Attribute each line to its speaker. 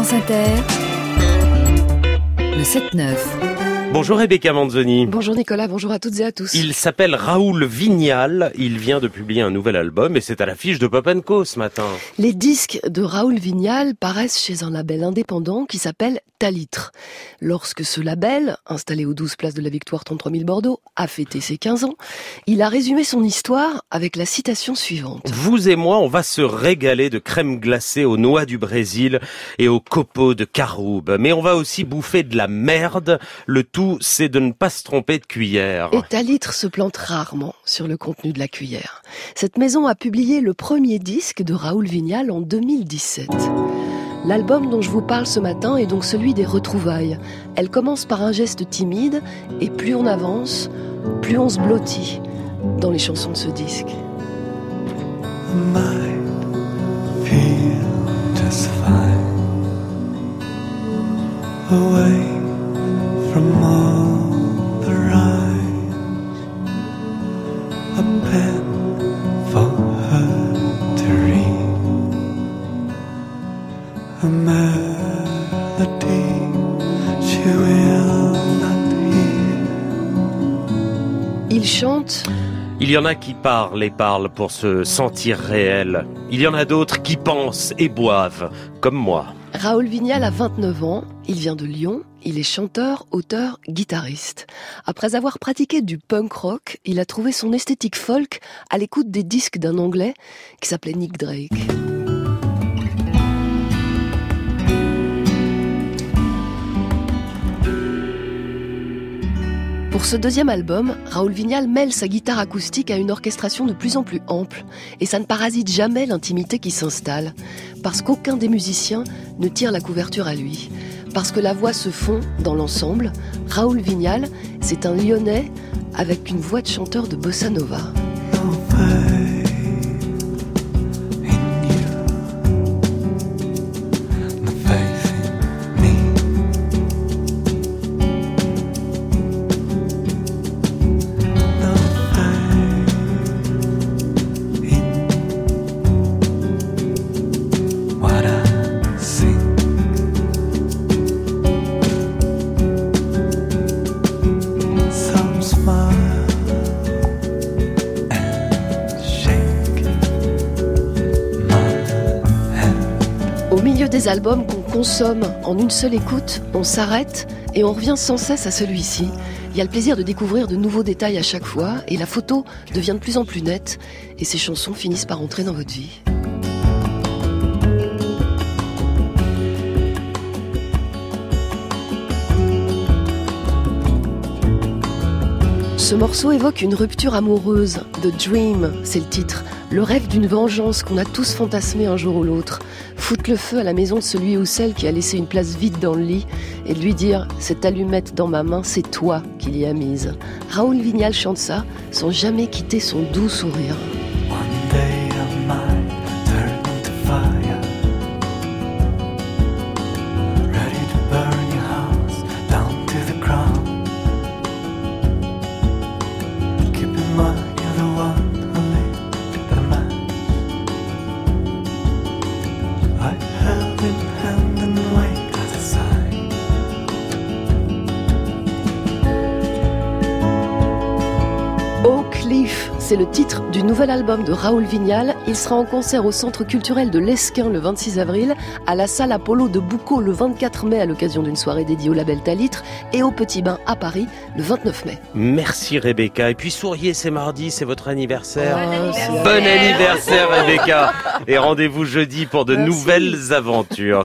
Speaker 1: France Inter, le 7-9.
Speaker 2: Bonjour Rebecca Manzoni.
Speaker 3: Bonjour Nicolas, bonjour à toutes et à tous.
Speaker 2: Il s'appelle Raoul Vignal, il vient de publier un nouvel album et c'est à l'affiche de Pop & Co ce matin.
Speaker 3: Les disques de Raoul Vignal paraissent chez un label indépendant qui s'appelle Talitre. Lorsque ce label, installé aux 12 places de la Victoire 33 000 Bordeaux, a fêté ses 15 ans, il a résumé son histoire avec la citation suivante.
Speaker 2: Vous et moi, on va se régaler de crème glacée aux noix du Brésil et aux copeaux de Caroube. Mais on va aussi bouffer de la merde. Le tout, c'est de ne pas se tromper de cuillère.
Speaker 3: Et Talitre se plante rarement sur le contenu de la cuillère. Cette maison a publié le premier disque de Raoul Vignal en 2017. L'album dont je vous parle ce matin est donc celui des retrouvailles. Elle commence par un geste timide et plus on avance, plus on se blottit dans les chansons de ce disque.
Speaker 4: From all the rhyme, a pen for her to read, a melody she will not hear.
Speaker 3: Il chante.
Speaker 2: Il y en a qui parlent et parlent pour se sentir réel. Il y en a d'autres qui pensent et boivent, comme moi.
Speaker 3: Raoul Vignal a 29 ans, il vient de Lyon, il est chanteur, auteur, guitariste. Après avoir pratiqué du punk rock, il a trouvé son esthétique folk à l'écoute des disques d'un Anglais qui s'appelait Nick Drake. Pour ce deuxième album, Raoul Vignal mêle sa guitare acoustique à une orchestration de plus en plus ample. Et ça ne parasite jamais l'intimité qui s'installe. Parce qu'aucun des musiciens ne tire la couverture à lui. Parce que la voix se fond dans l'ensemble. Raoul Vignal, c'est un Lyonnais avec une voix de chanteur de bossa nova. Au milieu des albums qu'on consomme en une seule écoute, on s'arrête et on revient sans cesse à celui-ci. Il y a le plaisir de découvrir de nouveaux détails à chaque fois et la photo devient de plus en plus nette et ces chansons finissent par entrer dans votre vie. Ce morceau évoque une rupture amoureuse. The Dream, c'est le titre. Le rêve d'une vengeance qu'on a tous fantasmé un jour ou l'autre. Foutre le feu à la maison de celui ou celle qui a laissé une place vide dans le lit et de lui dire « Cette allumette dans ma main, c'est toi qui l'y as mise ». Raoul Vignal chante ça sans jamais quitter son doux sourire.
Speaker 4: One day I might turn to fire, ready to burn your house down to the ground. Keep in mind you're the one who lit the match. I held in hand and wait as a sign.
Speaker 3: Oak Cliff, c'est le titre du nouvel album de Raoul Vignal. Il sera en concert au Centre culturel de l'Esquin le 26 avril, à la salle Apollo de Boucau le 24 mai à l'occasion d'une soirée dédiée au label Talitre et au Petit Bain à Paris le 29 mai.
Speaker 2: Merci Rebecca. Et puis souriez, c'est mardi, c'est votre anniversaire.
Speaker 3: Oh,
Speaker 2: Bon anniversaire Rebecca. Et rendez-vous jeudi pour de nouvelles aventures.